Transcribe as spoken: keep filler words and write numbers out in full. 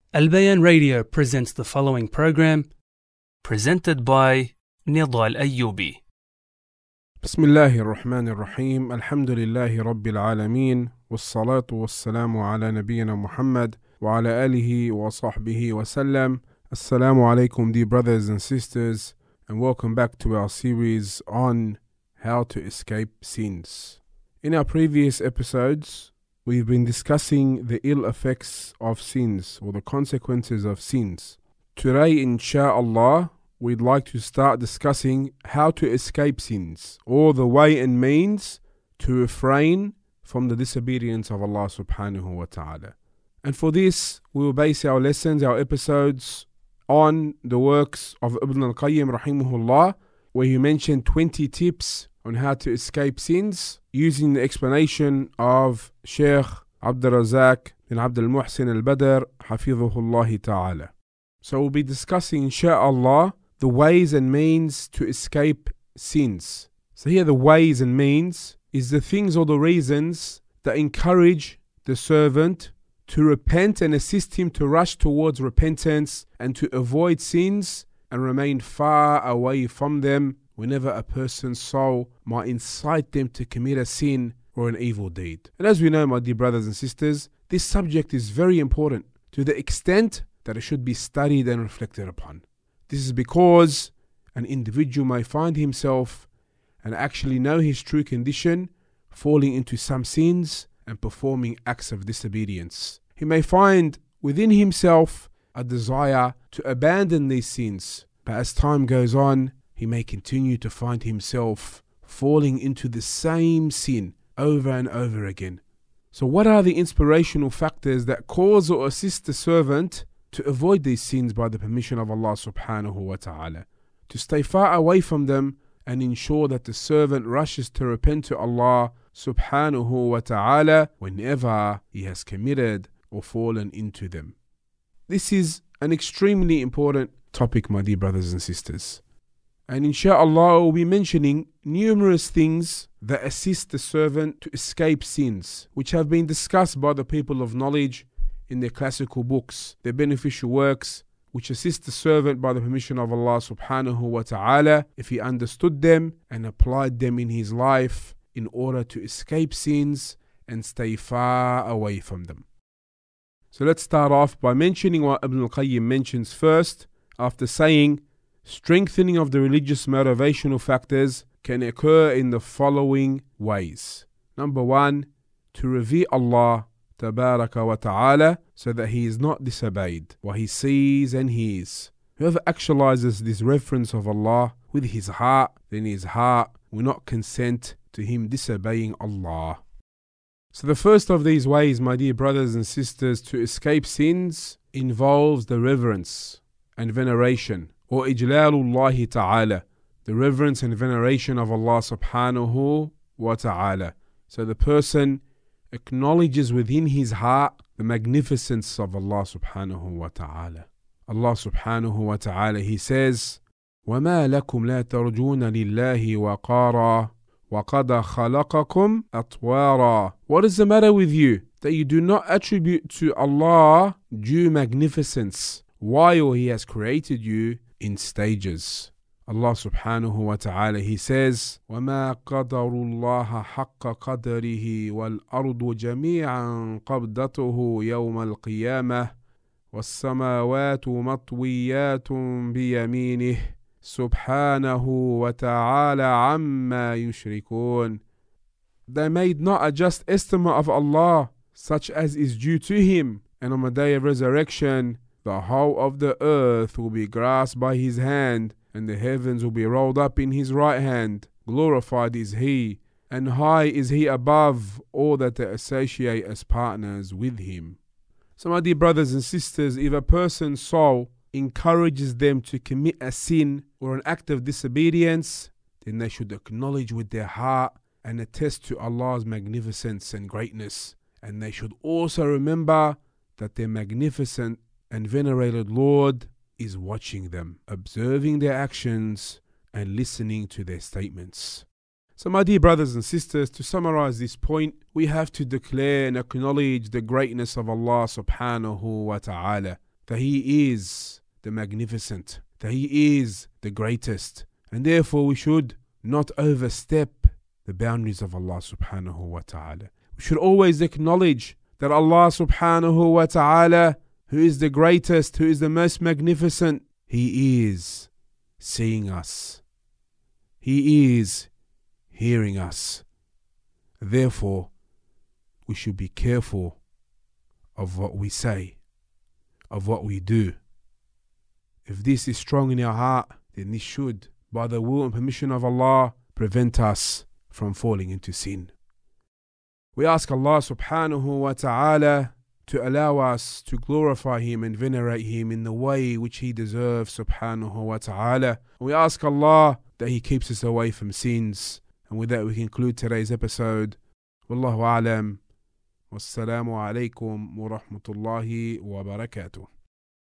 Al Bayan Radio presents the following program, presented by Nidal Ayyubi. بسم الله الرحمن الرحيم الحمد لله رب العالمين والصلاة والسلام على نبينا محمد وعلى آله وصحبه وسلم. Assalamu alaikum, dear brothers and sisters, and welcome back to our series on how to escape sins. In our previous episodes, we've been discussing the ill effects of sins or the consequences of sins. Today, insha'Allah, we'd like to start discussing how to escape sins, or the way and means to refrain from the disobedience of Allah subhanahu wa ta'ala. And for this, we will base our lessons, our episodes, on the works of Ibn al-Qayyim rahimahullah, where he mentioned twenty tips on how to escape sins, using the explanation of Sheikh Abdul Razak bin Abdul Muhsin al-Badr hafidhuhullah ta'ala. So we'll be discussing, insha'Allah, the ways and means to escape sins. So here the ways and means is the things or the reasons that encourage the servant to repent and assist him to rush towards repentance and to avoid sins and remain far away from them whenever a person's soul might incite them to commit a sin or an evil deed. And as we know, my dear brothers and sisters, this subject is very important to the extent that it should be studied and reflected upon. This is because an individual may find himself and actually know his true condition, falling into some sins and performing acts of disobedience. He may find within himself a desire to abandon these sins, but as time goes on, he may continue to find himself falling into the same sin over and over again. So what are the inspirational factors that cause or assist the servant to avoid these sins by the permission of Allah subhanahu wa ta'ala, to stay far away from them and ensure that the servant rushes to repent to Allah subhanahu wa ta'ala whenever he has committed or fallen into them? This is an extremely important topic, my dear brothers and sisters. And insha'Allah, we'll be mentioning numerous things that assist the servant to escape sins, which have been discussed by the people of knowledge in their classical books, their beneficial works, which assist the servant by the permission of Allah subhanahu wa ta'ala if he understood them and applied them in his life in order to escape sins and stay far away from them. So let's start off by mentioning what Ibn al-Qayyim mentions first, after saying strengthening of the religious motivational factors can occur in the following ways. Number one, to revere Allah tabaraka wa ta'ala so that he is not disobeyed, what he sees and hears. Whoever actualizes this reference of Allah with his heart, then his heart will not consent to him disobeying Allah. So the first of these ways, my dear brothers and sisters, to escape sins involves the reverence and veneration, or ijlalullahi ta'ala, the reverence and veneration of Allah subhanahu wa ta'ala. So the person acknowledges within his heart the magnificence of Allah subhanahu wa ta'ala. Allah subhanahu wa ta'ala, he says, وَمَا لَكُمْ لَا تَرْجُونَ لِلَّهِ وَقَارًا وَقَدْ خَلَقَكُمْ أَطْوَارًا. What is the matter with you that you do not attribute to Allah due magnificence while he has created you in stages? Allah subhanahu wa ta'ala, he says, وَمَا قَدَرُ اللَّهَ حَقَّ قَدَرِهِ وَالْأَرْضُ جَمِيعًا قَبْضَتُهُ يَوْمَ الْقِيَامَةِ وَالسَّمَاوَاتُ مَطْوِيَّاتٌ بِيَمِينِهِ سُبْحَانَهُ وَتَعَالَى عَمَّا يُشْرِكُونَ. They made not a just estimate of Allah, such as is due to him, and on the day of resurrection, the whole of the earth will be grasped by his hand, and the heavens will be rolled up in his right hand. Glorified is he, and high is he above all that they associate as partners with him. So my dear brothers and sisters, if a person's soul encourages them to commit a sin or an act of disobedience, then they should acknowledge with their heart and attest to Allah's magnificence and greatness. And they should also remember that their magnificent and venerated Lord is watching them, observing their actions and listening to their statements. So my dear brothers and sisters, to summarize this point, we have to declare and acknowledge the greatness of Allah subhanahu wa ta'ala, that He is the magnificent, that He is the greatest, and therefore we should not overstep the boundaries of Allah subhanahu wa ta'ala. We should always acknowledge that Allah subhanahu wa ta'ala, who is the greatest, who is the most magnificent, He is seeing us. He is hearing us. Therefore, we should be careful of what we say, of what we do. If this is strong in our heart, then this should, by the will and permission of Allah, prevent us from falling into sin. We ask Allah subhanahu wa ta'ala to allow us to glorify Him and venerate Him in the way which He deserves subhanahu wa ta'ala. We ask Allah that He keeps us away from sins. And with that we conclude today's episode. Wallahu a'lam. Wassalamu alaikum wa rahmatullahi wa barakatuh.